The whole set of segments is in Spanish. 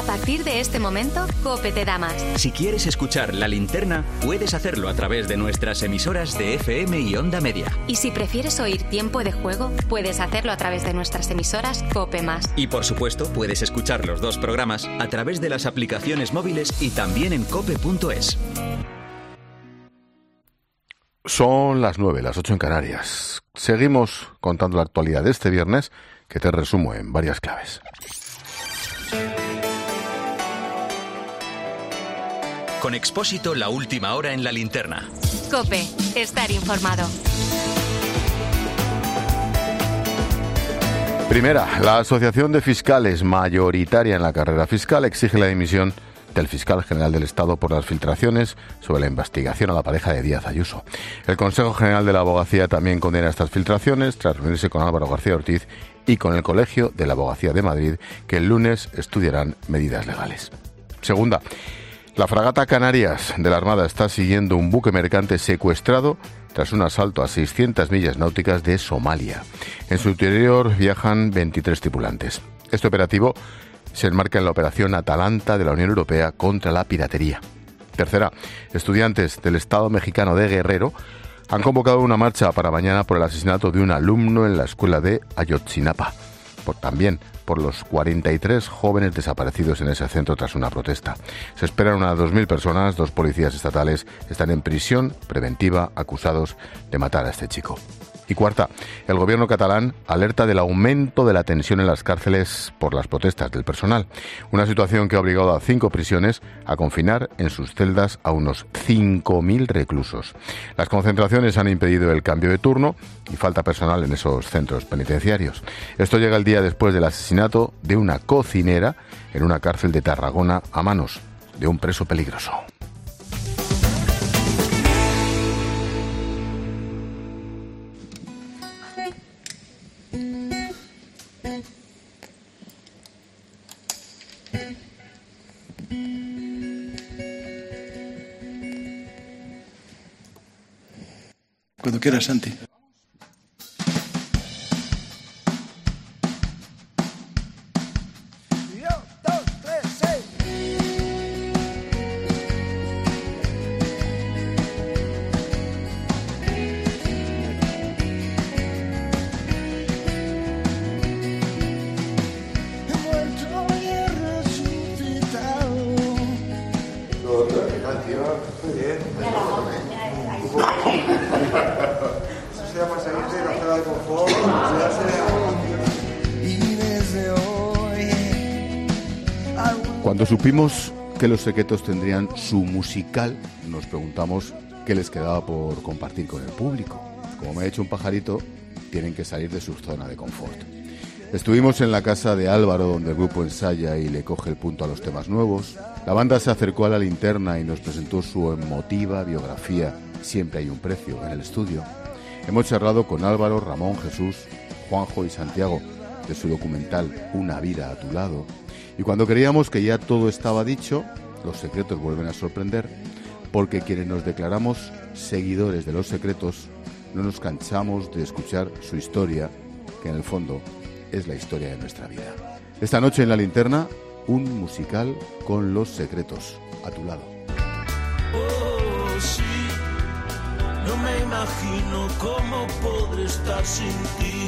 partir de este momento, COPE te da más. Si quieres escuchar La Linterna, puedes hacerlo a través de nuestras emisoras de FM y Onda Media. Y si prefieres oír Tiempo de Juego, puedes hacerlo a través de nuestras emisoras COPE+. Y por supuesto, puedes escuchar los dos programas a través de las aplicaciones móviles y también en cope.es. Son las 9, las 8 en Canarias. Seguimos contando la actualidad de este viernes, que te resumo en varias claves. Con Expósito, la última hora en La Linterna. COPE, estar informado. Primera, la Asociación de Fiscales, mayoritaria en la carrera fiscal, exige la dimisión del fiscal general del Estado por las filtraciones sobre la investigación a la pareja de Díaz Ayuso. El Consejo General de la Abogacía también condena estas filtraciones tras reunirse con Álvaro García Ortiz y con el Colegio de la Abogacía de Madrid, que el lunes estudiarán medidas legales. Segunda, la fragata Canarias de la Armada está siguiendo un buque mercante secuestrado tras un asalto a 600 millas náuticas de Somalia. En su interior viajan 23 tripulantes. Este operativo se enmarca en la operación Atalanta de la Unión Europea contra la piratería. Tercera, estudiantes del Estado mexicano de Guerrero han convocado una marcha para mañana por el asesinato de un alumno en la escuela de Ayotzinapa. También por los 43 jóvenes desaparecidos en ese centro tras una protesta. Se esperan unas 2.000 personas, 2 policías estatales están en prisión preventiva acusados de matar a este chico. Y cuarta, el gobierno catalán alerta del aumento de la tensión en las cárceles por las protestas del personal. Una situación que ha obligado a 5 prisiones a confinar en sus celdas a unos 5.000 reclusos. Las concentraciones han impedido el cambio de turno y falta personal en esos centros penitenciarios. Esto llega el día después del asesinato de una cocinera en una cárcel de Tarragona a manos de un preso peligroso. Cuando quieras, Santi. Cuando supimos que Los Secretos tendrían su musical, nos preguntamos qué les quedaba por compartir con el público. Como me ha dicho un pajarito, tienen que salir de su zona de confort. Estuvimos en la casa de Álvaro, donde el grupo ensaya y le coge el punto a los temas nuevos. La banda se acercó a La Linterna y nos presentó su emotiva biografía Siempre hay un precio en el estudio. Hemos charlado con Álvaro, Ramón, Jesús, Juanjo y Santiago de su documental Una vida a tu lado. Y cuando creíamos que ya todo estaba dicho, Los Secretos vuelven a sorprender, porque quienes nos declaramos seguidores de Los Secretos no nos cansamos de escuchar su historia, que en el fondo es la historia de nuestra vida. Esta noche en La Linterna, un musical con Los Secretos, a tu lado. Oh, sí, no me imagino cómo podré estar sin ti.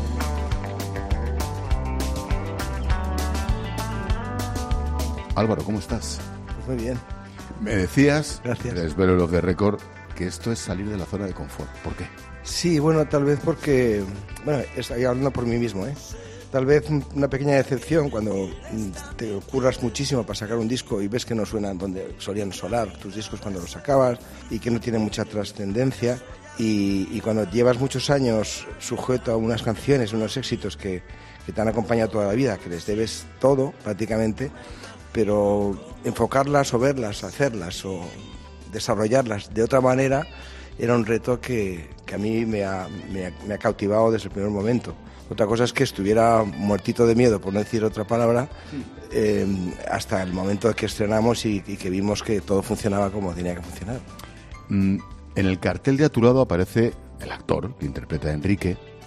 Álvaro, ¿cómo estás? Pues muy bien. Me decías, gracias, desvelo los de récord, que esto es salir de la zona de confort. ¿Por qué? Sí, bueno, tal vez porque... Bueno, estoy hablando por mí mismo, ¿eh? Tal vez una pequeña decepción cuando te curras muchísimo para sacar un disco y ves que no suenan donde solían sonar tus discos cuando los sacabas y que no tienen mucha trascendencia. Y cuando llevas muchos años sujeto a unas canciones, unos éxitos que te han acompañado toda la vida, que les debes todo prácticamente, pero enfocarlas o verlas, hacerlas o desarrollarlas de otra manera era un reto que a mí me ha cautivado desde el primer momento. Otra cosa es que estuviera muertito de miedo, por no decir otra palabra, hasta el momento que estrenamos y que vimos que todo funcionaba como tenía que funcionar. En el cartel de A tu lado aparece el actor que interpreta a Enrique,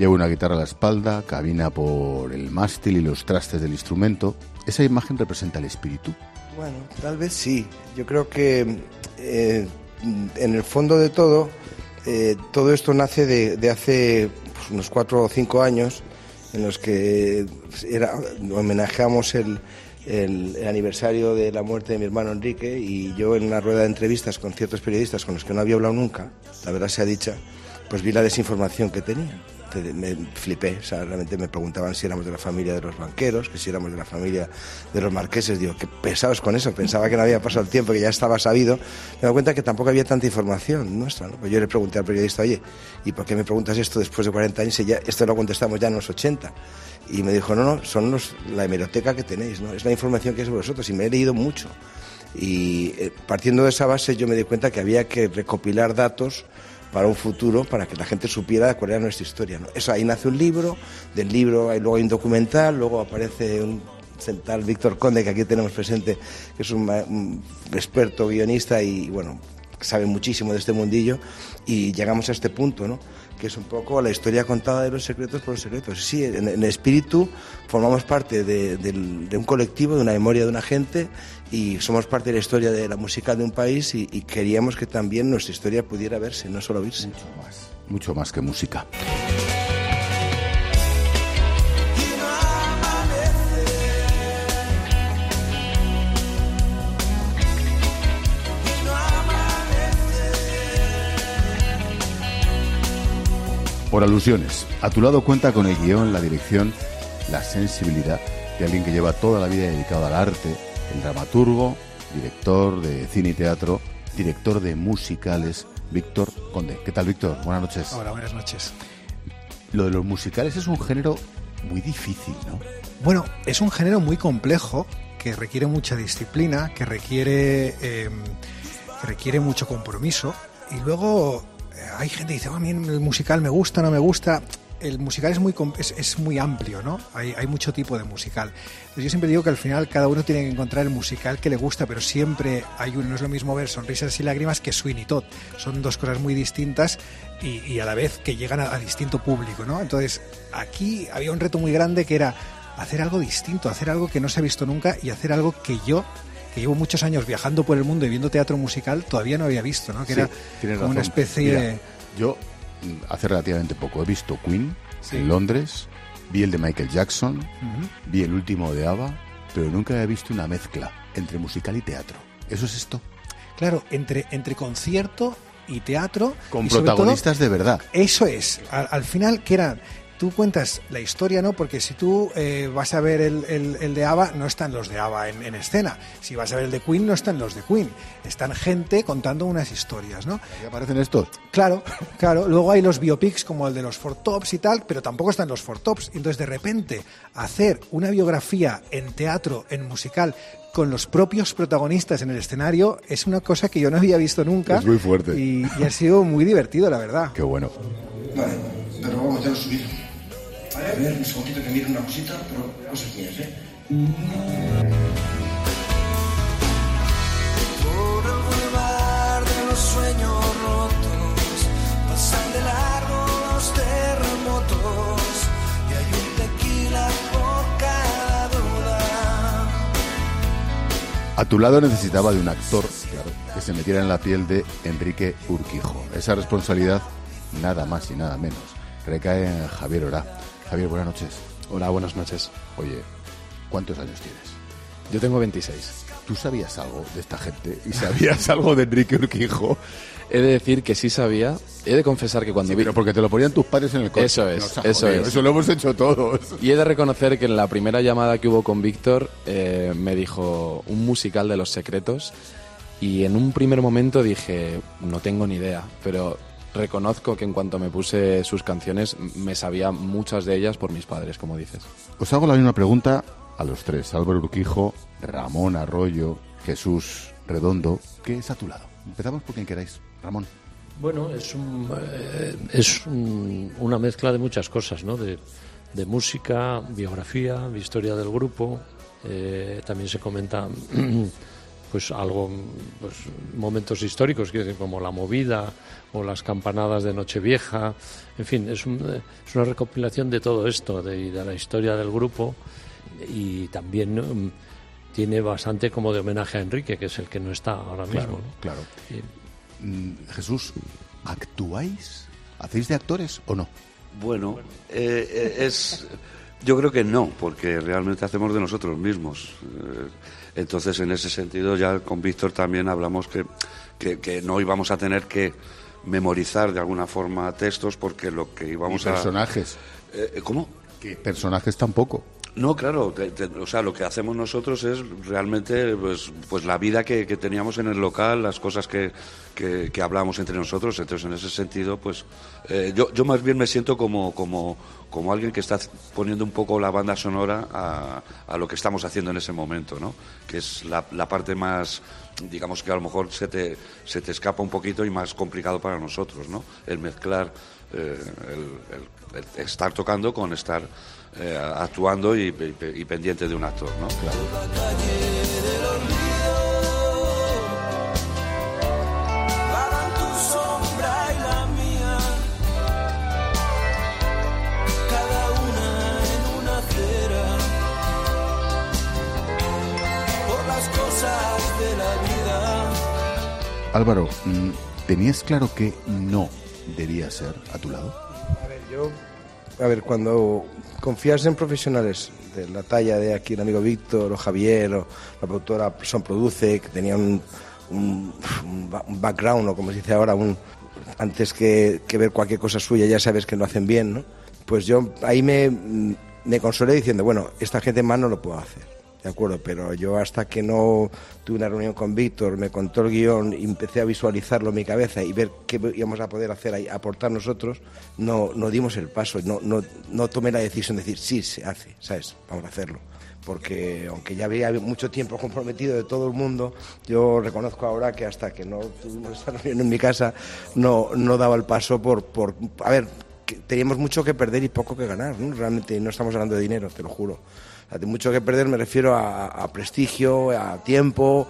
Lleva una guitarra a la espalda, camina por el mástil y los trastes del instrumento. ¿Esa imagen representa el espíritu? Bueno, tal vez sí. Yo creo que en el fondo de todo esto nace de hace unos 4 o 5 años, en los que homenajeamos el aniversario de la muerte de mi hermano Enrique, y yo en una rueda de entrevistas con ciertos periodistas con los que no había hablado nunca, la verdad sea dicha, pues vi la desinformación que tenían. Me flipé, o sea, realmente me preguntaban si éramos de la familia de los banqueros, que si éramos de la familia de los marqueses. Digo, qué pesados con eso, pensaba que no había pasado el tiempo, que ya estaba sabido. Me doy cuenta que tampoco había tanta información nuestra, ¿no? Pues yo le pregunté al periodista, oye, ¿y por qué me preguntas esto después de 40 años? Y ya, esto lo contestamos ya en los 80. Y me dijo, no, son la hemeroteca que tenéis, ¿no? Es la información que es de vosotros, y me he leído mucho. Y partiendo de esa base yo me di cuenta que había que recopilar datos para un futuro, para que la gente supiera cuál era nuestra historia, ¿no? Eso, ahí nace un libro, del libro luego hay un documental, luego aparece un tal Víctor Conde, que aquí tenemos presente, que es un experto guionista y, bueno, sabe muchísimo de este mundillo, y llegamos a este punto, ¿no? Que es un poco la historia contada de los secretos por los secretos. Sí, en espíritu formamos parte de un colectivo, de una memoria de una gente, y somos parte de la historia de la música de un país, y queríamos que también nuestra historia pudiera verse, no solo oírse. Mucho más que música. Por alusiones, a tu lado cuenta con el guión, la dirección, la sensibilidad de alguien que lleva toda la vida dedicado al arte, el dramaturgo, director de cine y teatro, director de musicales, Víctor Conde. ¿Qué tal, Víctor? Buenas noches. Hola, buenas noches. Lo de los musicales es un género muy difícil, ¿no? Bueno, es un género muy complejo, que requiere mucha disciplina, que requiere mucho compromiso, y luego hay gente que dice, a mí el musical me gusta, no me gusta. El musical es muy amplio, ¿no? Hay mucho tipo de musical. Entonces yo siempre digo que al final cada uno tiene que encontrar el musical que le gusta, pero siempre hay uno. No es lo mismo ver Sonrisas y Lágrimas que Sweeney Todd. Son dos cosas muy distintas y a la vez que llegan a distinto público, ¿no? Entonces aquí había un reto muy grande, que era hacer algo distinto, hacer algo que no se ha visto nunca, y hacer algo que yo, que llevo muchos años viajando por el mundo y viendo teatro musical, todavía no había visto, ¿no? Que sí, era como una especie de... Yo hace relativamente poco he visto Queen en Londres, vi el de Michael Jackson, vi el último de ABBA, pero nunca he visto una mezcla entre musical y teatro. ¿Eso es esto? Claro, entre concierto y teatro. Con protagonistas todo, de verdad. Eso es. Al final, ¿qué era? Tú cuentas la historia, ¿no? Porque si tú vas a ver el de ABBA, no están los de ABBA en escena. Si vas a ver el de Queen, no están los de Queen. Están gente contando unas historias, ¿no? ¿Qué aparecen estos? Claro. Luego hay los biopics como el de los Four Tops y tal, pero tampoco están los Four Tops. Entonces, de repente, hacer una biografía en teatro, en musical, con los propios protagonistas en el escenario, es una cosa que yo no había visto nunca. Es muy fuerte. Y ha sido muy divertido, la verdad. Qué bueno. Vale, pero vamos, ya lo subí. Vale, a ver, un segundito que mire una cosita, pero cosas mías, Por el boulevard de los sueños rotos, pasan de largo los terremotos, y hay un tequila por cada duda. A tu lado necesitaba de un actor, claro, que se metiera en la piel de Enrique Urquijo. Esa responsabilidad, nada más y nada menos, recae en Javier Orá. Javier, buenas noches. Hola, buenas noches. Oye, ¿cuántos años tienes? Yo tengo 26. ¿Tú sabías algo de esta gente? ¿Y sabías algo de Enrique Urquijo? He de decir que sí sabía. He de confesar que cuando vi... Pero porque te lo ponían tus padres en el coche. Eso es, no, eso es. Eso lo hemos hecho todos. Y he de reconocer que en la primera llamada que hubo con Víctor me dijo un musical de Los Secretos, y en un primer momento dije, no tengo ni idea, pero reconozco que en cuanto me puse sus canciones me sabía muchas de ellas por mis padres, como dices. Os hago la misma pregunta a los tres, Álvaro Urquijo, Ramón Arroyo, Jesús Redondo. ¿Qué es a tu lado? Empezamos por quien queráis. Ramón. Bueno, es una mezcla de muchas cosas, ¿no? De música, biografía, historia del grupo. También se comenta pues algo, pues momentos históricos, quiero decir, como la movida o las campanadas de Nochevieja, en fin, es una recopilación de todo esto, de la historia del grupo, y también tiene bastante como de homenaje a Enrique, que es el que no está ahora mismo, ¿no? Claro. Jesús, ¿actuáis? ¿Hacéis de actores o no? Bueno, yo creo que no, porque realmente hacemos de nosotros mismos. Entonces, en ese sentido, ya con Víctor también hablamos que no íbamos a tener que memorizar de alguna forma textos, porque lo que íbamos a... ¿Personajes? ¿Cómo? ¿Qué personajes tampoco? No, claro, o sea, lo que hacemos nosotros es realmente pues la vida que teníamos en el local, las cosas que hablamos entre nosotros. Entonces, en ese sentido, pues yo más bien me siento como alguien que está poniendo un poco la banda sonora a lo que estamos haciendo en ese momento, ¿no? Que es la parte más, digamos, que a lo mejor se te escapa un poquito y más complicado para nosotros, ¿no? El mezclar, el estar tocando con estar actuando y pendiente de un actor, ¿no? Claro. Álvaro, ¿tenías claro que no debía ser a tu lado? A ver, cuando confías en profesionales de la talla de aquí el amigo Víctor o Javier o la productora Son Produce, que tenían un background, o como se dice ahora, antes que ver cualquier cosa suya ya sabes que lo hacen bien, ¿no? Pues yo ahí me consolé diciendo, bueno, esta gente más no lo puedo hacer. De acuerdo, pero yo hasta que no tuve una reunión con Víctor, me contó el guión y empecé a visualizarlo en mi cabeza y ver qué íbamos a poder hacer ahí, aportar nosotros, no dimos el paso, no tomé la decisión de decir, sí, se hace, ¿sabes? Vamos a hacerlo. Porque aunque ya había mucho tiempo comprometido de todo el mundo, yo reconozco ahora que hasta que no tuvimos esta reunión en mi casa, no daba el paso por a ver, teníamos mucho que perder y poco que ganar, ¿no? Realmente no estamos hablando de dinero, te lo juro. De mucho que perder me refiero a prestigio, a tiempo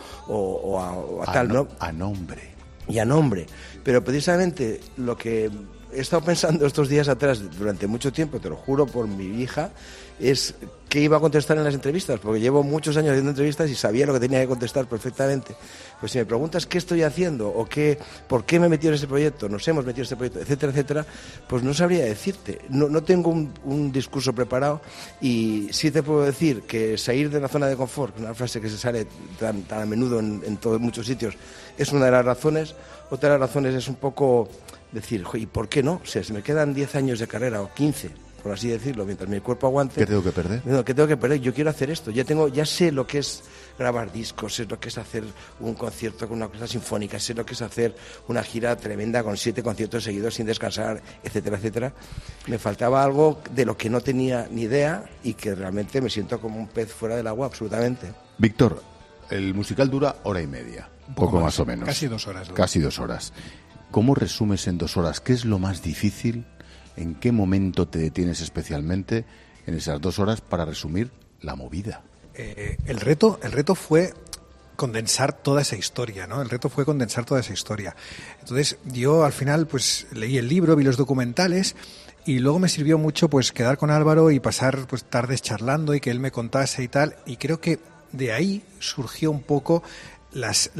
o a tal, ¿no? A nombre. Y a nombre. Pero precisamente lo que he estado pensando estos días atrás, durante mucho tiempo, te lo juro por mi hija, es qué iba a contestar en las entrevistas, porque llevo muchos años haciendo entrevistas y sabía lo que tenía que contestar perfectamente. Pues si me preguntas qué estoy haciendo o por qué me he metido en ese proyecto, nos hemos metido en ese proyecto, etcétera, etcétera, pues no sabría decirte. No tengo un discurso preparado, y sí te puedo decir que salir de la zona de confort, una frase que se sale tan a menudo en muchos sitios, es una de las razones. Otra de las razones es un poco decir, ¿y por qué no? O sea, si me quedan 10 años de carrera o 15, por así decirlo, mientras mi cuerpo aguante... ¿Qué tengo que perder? No, ¿qué tengo que perder? Yo quiero hacer esto. Ya sé lo que es grabar discos, sé lo que es hacer un concierto con una orquesta sinfónica, sé lo que es hacer una gira tremenda con 7 conciertos seguidos sin descansar, etcétera, etcétera. Me faltaba algo de lo que no tenía ni idea y que realmente me siento como un pez fuera del agua, absolutamente. Víctor, el musical dura 1:30, poco más o menos. Casi 2 horas. Casi 2 horas. ¿Cómo resumes en 2 horas? ¿Qué es lo más difícil? ¿En qué momento te detienes especialmente en esas 2 horas para resumir la movida? El reto fue condensar toda esa historia, ¿no? El reto fue condensar toda esa historia. Entonces, yo al final pues leí el libro, vi los documentales y luego me sirvió mucho pues quedar con Álvaro y pasar pues tardes charlando y que él me contase y tal, y creo que de ahí surgió un poco las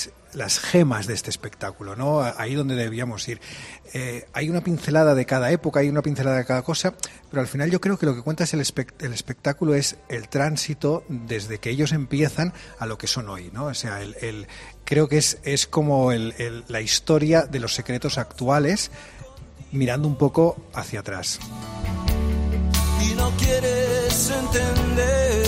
gemas de este espectáculo, ¿no? Ahí donde debíamos ir. Hay una pincelada de cada época, hay una pincelada de cada cosa, pero al final yo creo que lo que cuenta es el espectáculo, es el tránsito desde que ellos empiezan a lo que son hoy, ¿no? O sea, creo que es como la historia de los secretos actuales, mirando un poco hacia atrás. Y no quieres entender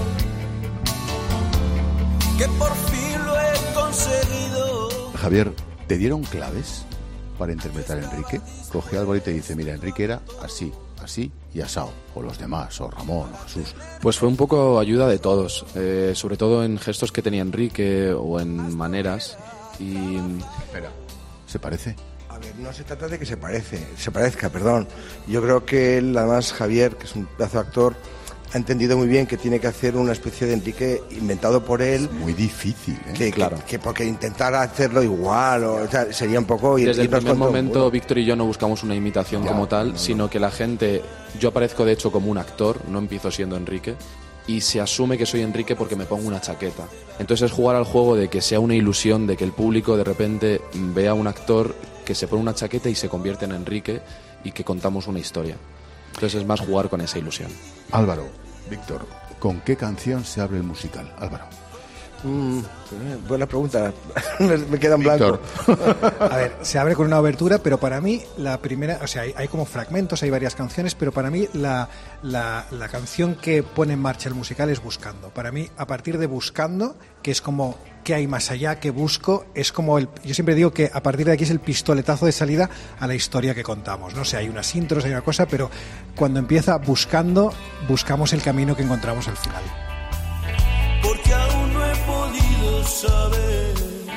que por fin lo he conseguido. Javier, ¿te dieron claves para interpretar a Enrique? Coge a Álvaro y te dice, mira, Enrique era así, así y asao, o los demás, o Ramón, o Jesús. Pues fue un poco ayuda de todos, sobre todo en gestos que tenía Enrique o en maneras. Y... Espera, ¿se parece? A ver, no se trata de que se parezca, perdón. Yo creo que él, además, Javier, que es un pedazo de actor, ha entendido muy bien que tiene que hacer una especie de Enrique inventado por él. Muy difícil, Claro. Que porque intentar hacerlo igual o sea, sería un poco... Desde el primer momento, Víctor y yo no buscamos una imitación como tal, sino que la gente... Yo aparezco de hecho como un actor, no empiezo siendo Enrique, y se asume que soy Enrique porque me pongo una chaqueta. Entonces es jugar al juego de que sea una ilusión, de que el público de repente vea a un actor que se pone una chaqueta y se convierte en Enrique y que contamos una historia. Entonces es más jugar con esa ilusión. Álvaro, Víctor, ¿con qué canción se abre el musical? Álvaro. Buena pregunta. Me queda en blanco. A ver, se abre con una obertura, pero para mí la primera, o sea, hay como fragmentos, hay varias canciones, pero para mí la canción que pone en marcha el musical es Buscando. Para mí, a partir de Buscando, que es como qué hay más allá, qué busco, es como yo siempre digo que a partir de aquí es el pistoletazo de salida a la historia que contamos. No sé, hay unas intros, hay una cosa, pero cuando empieza Buscando, buscamos el camino que encontramos al final. Porque aún no he podido saber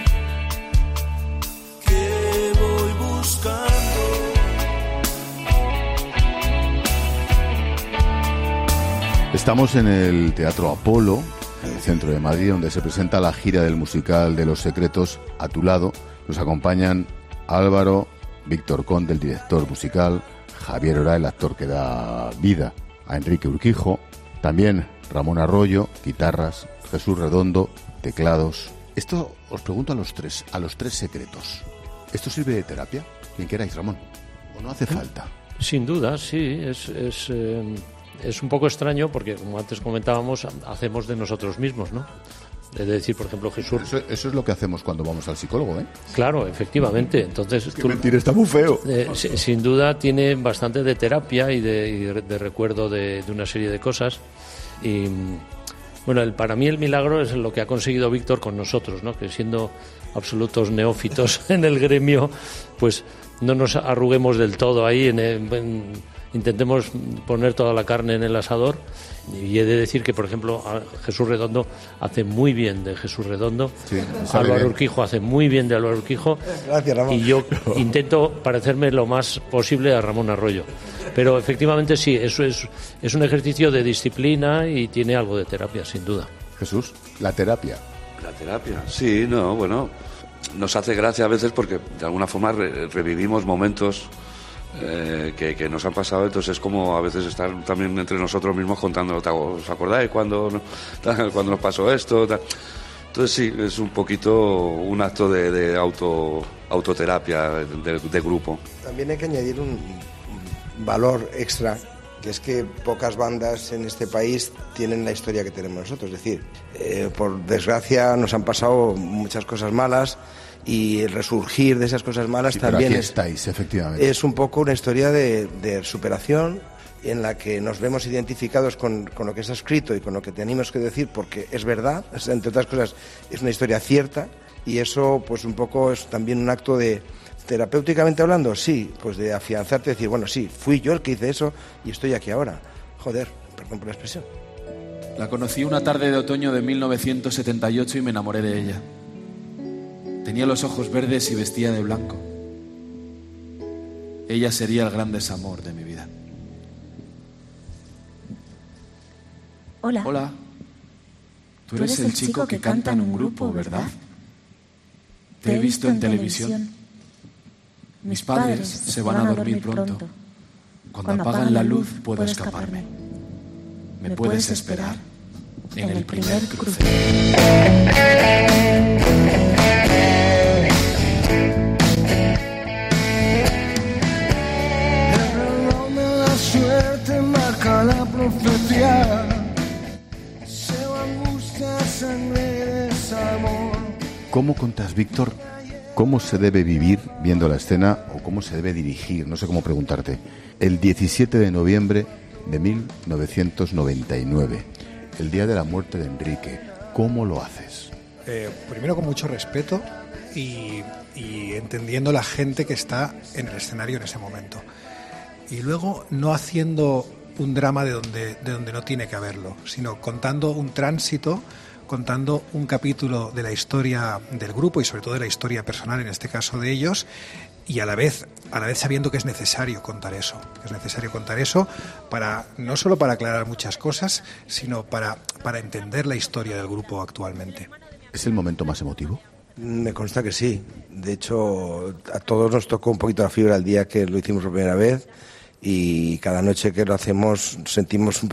qué voy buscando. Estamos en el Teatro Apolo, en el centro de Madrid, donde se presenta la gira del musical de Los Secretos. A tu lado nos acompañan Álvaro, Víctor Conde, el director musical, Javier Orá, el actor que da vida a Enrique Urquijo, también Ramón Arroyo, guitarras, Jesús Redondo, teclados. Esto os pregunto a los tres secretos. ¿Esto sirve de terapia? Quien queráis, Ramón. ¿O no hace falta? Sin duda, sí. Es un poco extraño porque, como antes comentábamos, hacemos de nosotros mismos, ¿no? De decir, por ejemplo, Jesús... Eso es lo que hacemos cuando vamos al psicólogo, ¿eh? Claro, efectivamente. Entonces, es que mentir está muy feo. Sin duda tiene bastante de terapia y de recuerdo de una serie de cosas. Y bueno, para mí el milagro es lo que ha conseguido Víctor con nosotros, ¿no? Que siendo absolutos neófitos en el gremio, pues no nos arruguemos del todo ahí, intentemos poner toda la carne en el asador. Y he de decir que, por ejemplo, Jesús Redondo hace muy bien de Jesús Redondo, sí, Álvaro Urquijo hace muy bien de Álvaro Urquijo. Gracias, Ramón. Y yo intento parecerme lo más posible a Ramón Arroyo. Pero efectivamente sí, eso es un ejercicio de disciplina y tiene algo de terapia, sin duda. Jesús, la terapia. La terapia, sí, no, bueno, nos hace gracia a veces porque de alguna forma revivimos momentos que nos han pasado, entonces es como a veces estar también entre nosotros mismos contando, ¿os acordáis cuando nos pasó esto? Entonces sí, es un poquito un acto de autoterapia de grupo. También hay que añadir un valor extra, que es que pocas bandas en este país tienen la historia que tenemos nosotros. Es decir, por desgracia nos han pasado muchas cosas malas y el resurgir de esas cosas malas también estáis, efectivamente. Es un poco una historia de superación en la que nos vemos identificados con lo que está escrito y con lo que tenemos que decir, porque es verdad, entre otras cosas es una historia cierta, y eso pues un poco es también un acto de, terapéuticamente hablando, sí, pues de afianzarte, decir, bueno, sí, fui yo el que hice eso y estoy aquí ahora. Joder, perdón por la expresión. La conocí una tarde de otoño de 1978 y me enamoré de ella. Tenía los ojos verdes y vestía de blanco. Ella sería el gran desamor de mi vida. Hola. Hola. Tú eres el chico que canta en un grupo, ¿verdad? Te he visto en televisión. Mis padres se van a dormir pronto. Cuando apagan la luz puedo escaparme. Me puedes esperar en el primer cruce. Suerte marca la profecía. Deseo, angustia, sangre, desamor. ¿Cómo contas, Víctor, cómo se debe vivir viendo la escena o cómo se debe dirigir? No sé cómo preguntarte. El 17 de noviembre de 1999, el día de la muerte de Enrique, ¿cómo lo haces? Primero con mucho respeto y entendiendo la gente que está en el escenario en ese momento. Y luego no haciendo un drama de donde no tiene que haberlo, sino contando un tránsito, contando un capítulo de la historia del grupo y sobre todo de la historia personal, en este caso de ellos, y a la vez sabiendo que es necesario contar eso, para no solo para aclarar muchas cosas, sino para entender la historia del grupo actualmente. ¿Es el momento más emotivo? Me consta que sí. De hecho, a todos nos tocó un poquito la fibra el día que lo hicimos por primera vez, y cada noche que lo hacemos sentimos